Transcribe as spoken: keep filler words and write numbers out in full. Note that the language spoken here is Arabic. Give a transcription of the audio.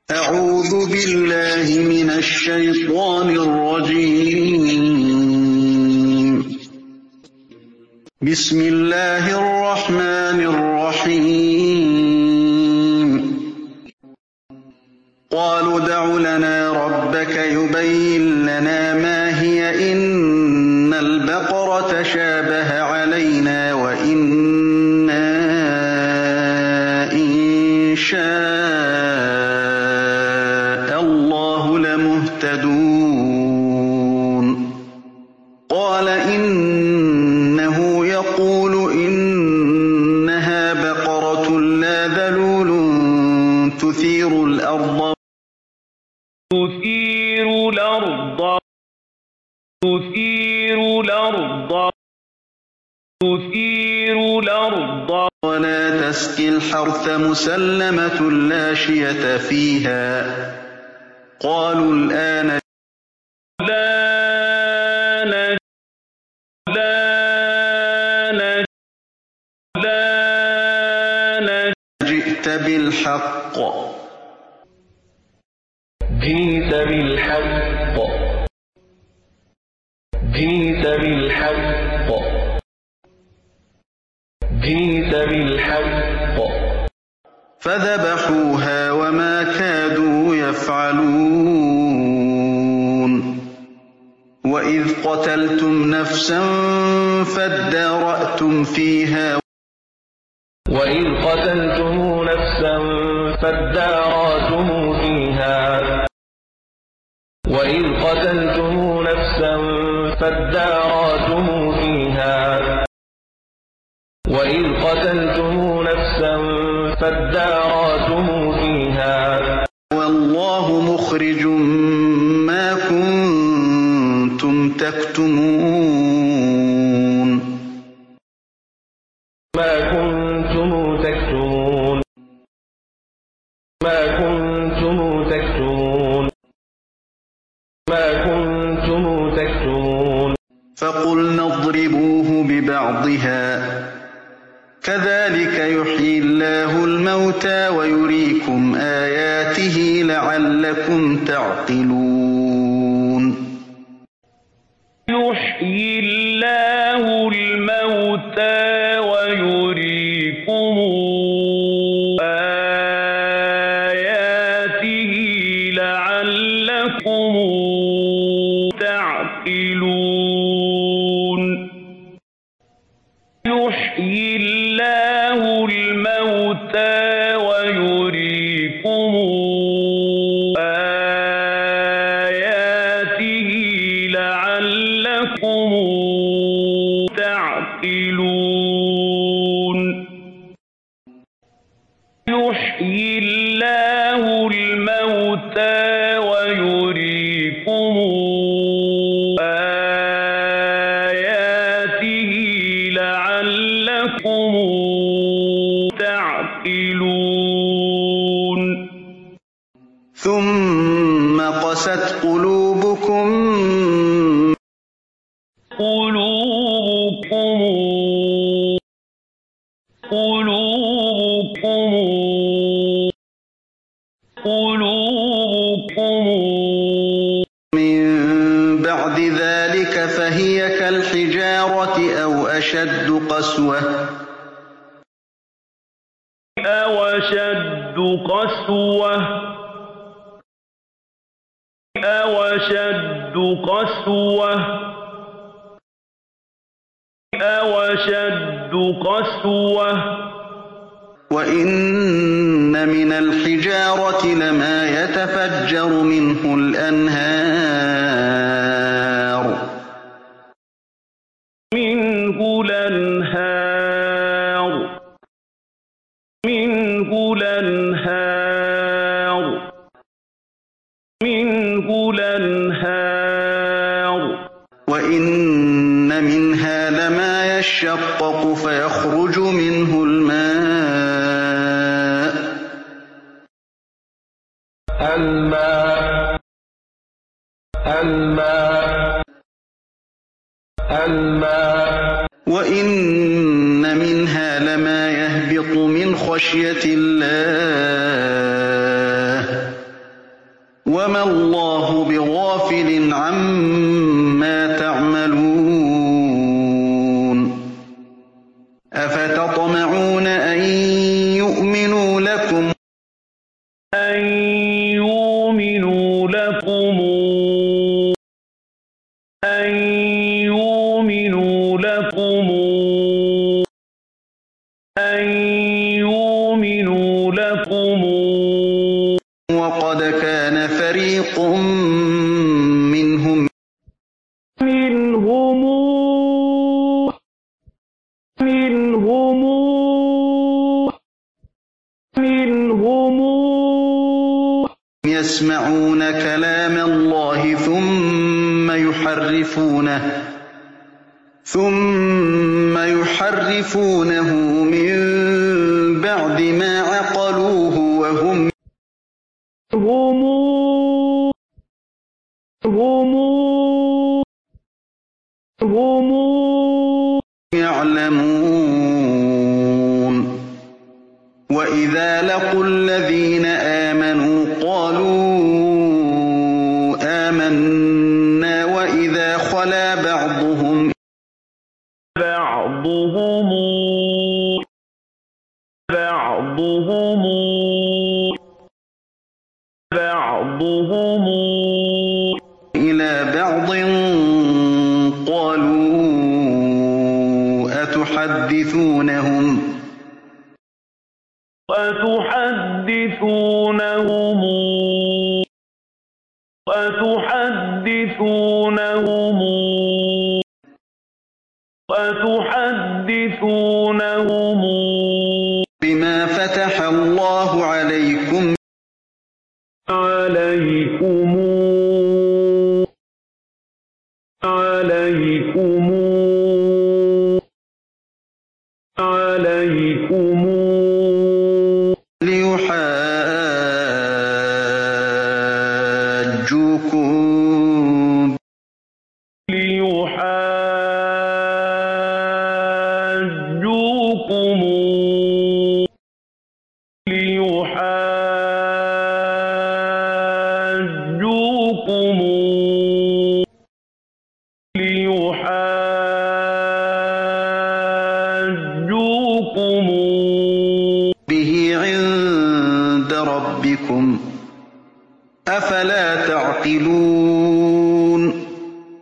أعوذ بالله من الشيطان الرجيم. بسم الله الرحمن الرحيم. قالوا ادْعُ لنا ربك يبين لنا ما هي إن البقرة تشابه علينا وإنا إن شاء الله لمهتدون. قال إنه يقول إنها بقرة لا ذلول تثير الأرض تثير الأرض تثير الأرض تثير الأرض ولا تسقي الحرث مسلمة لا شية فيها. قالوا الآن لان لان لان جئت بالحق جئت بالحق جئت بالحق جئت بالحق فذبحوها وما كادوا يفعلون. وإذ قتلتم نفسا فادارأتم فيها وإذ قتلتم نفسا فادارأتم فيها وإذ قتلتم نفسا فادارأتم فيها وإذ قتلتم نفسا فادارأتم فيها والله مخرج ما كنتم تكتمون. ما كنتم تكتمون ما كنتم تكتمون ما كنتم تكتمون فقلنا اضربوه ببعضها كذلك يحيي الله الموتى ويريكم آياته لعلكم تعقلون. يحيي الله الموتى ويريكم آياته لعلكم تعقلون. يحيي الله الموتى ويريكم آياته لعلكم تعقلون. يحيي الله الموتى ويريكم آياته لعلكم تعقلون. ثم قست قلوبكم قلوبكم قلوبكم قلوبكم من بعد ذلك فهي كالحجارة أو أشد قسوة أو أشد قسوة أو أشد قسوة أو أشد قسوة وإن من الحجارة لما يتفجر منه الأنهار منه الأنهار منه الأنهار منه الأنهار وإن منها لما يشقق فيخرج منه الماء الماء الماء الماء وإن منها لما يهبط من خشية الله وما الله بغافل عما تعملون أفتطمعون أن يؤمنوا لكم أن يؤمنوا لكم أن يؤمنوا لكم أن يؤمنوا لكم وقد كان فريق منهم منهم منهم منهم يسمعون كلام الله ثم يحرفونه ثم يحرفونه من بعد ما عقلوه وهم هم هم هم يعلمون وإذا لقوا الذين آمنوا قالوا آمنا وإذا خلا بعضهم بعضهم بعضهم بعضهم إلى بعض قالوا أتحدثونهم وتحدثونهم وتحدثونهم وتحدثونهم بما فتح الله عليكم عليكم عليكم عليكم ليحاجوكم ليحاجوكم ليحاجوكم ليحاجوكم به عند ربكم أفلا تعقلون